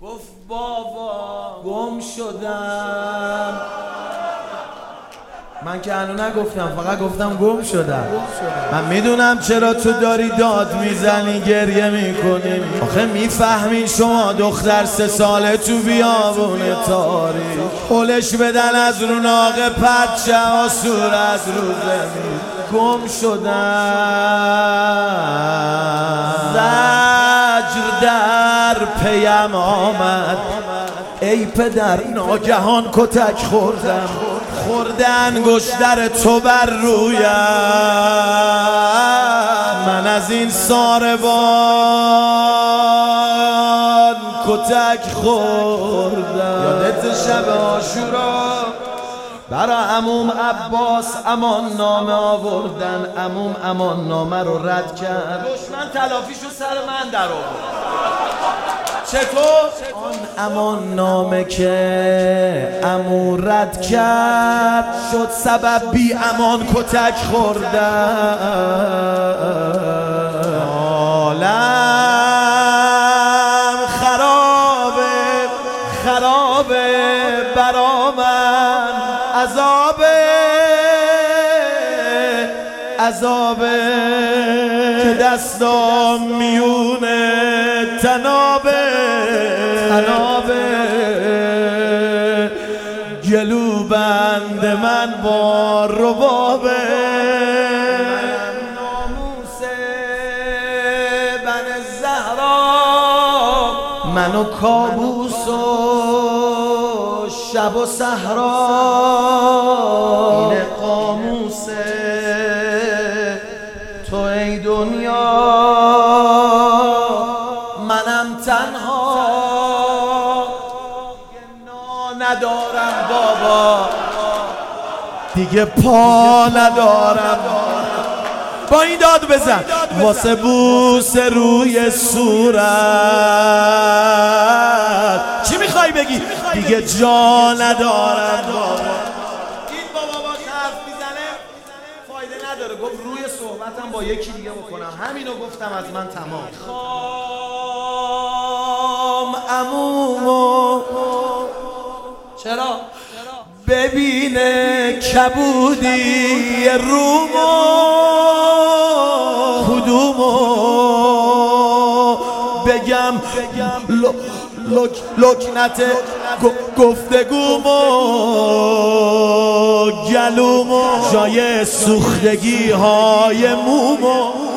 گفت بابا گم شدم. من که هنو نگفتم، فقط گفتم گم شدم. من میدونم چرا تو داری داد میزنی گریه میکنی. آخه میفهمی شما دختر 3 ساله تو بیابون تاریک پلش بدن از رو ناقه پرچه آسور از رو زمین. گم شدم زجر در پیم آمد ای پدر ناگهان کتک خوردم. خورده انگشتر تو بر رویم من از این ساربان کتک خوردم. یادت شب عاشورا برا عموم عباس امان نامه آوردن. عموم امان نامه رو رد کرد. دشمن تلافیشو سر من در آورد. چطور؟ آن امان نامه که عمو رد کرد شد سبب بی امان کتک خوردن. عالم خرابه خرابه برا من عذابه که دستام میونه تنابه گلو بند من با ربابه. ناموس بن زهرا منو کابوس و شب و صحرا. این قاموس تو ای دنیا منم تنها ندارم بابا دیگه پا ندارم. با این داد بزن واسه بوس روی صورت. چی میخوای بگی؟ دیگه جا ندارم بابا. این بابا با حرف میزنه فایده نداره. گفت روی صحبتم با یکی دیگه بکنم. همینو گفتم از من تمام. خام عمومو چرا؟ ببینه کبودی رومو کدومو بگم لکنت گفتگومو گلومو جای سوختگی های مومو